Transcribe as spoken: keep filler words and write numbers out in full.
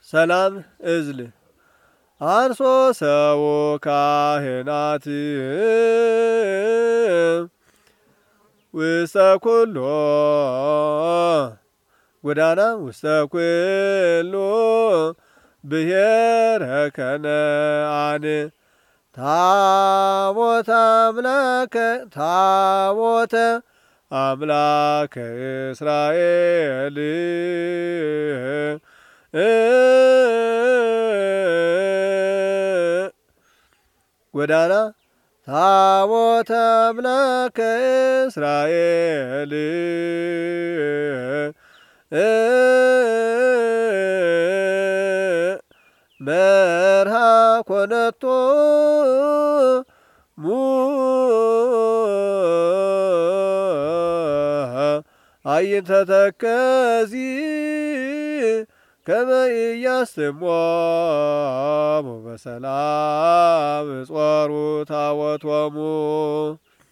ሰላም እዝል አንሶ ሰው ካህናት ውስተ ኩሎ ጎዳና ውስተ ኩሉ ብሔረ ከነዓን ታቦተ አምላከ ታቦተ አምላከ እስራኤል ጎዳና ታቦተ አምላከ እስራኤል መርሃ ኮነቶ ሙ አይንተ ተከዚ ከመ ኢያስሞሙ በሰላም ጾሩ ታቦቶሙ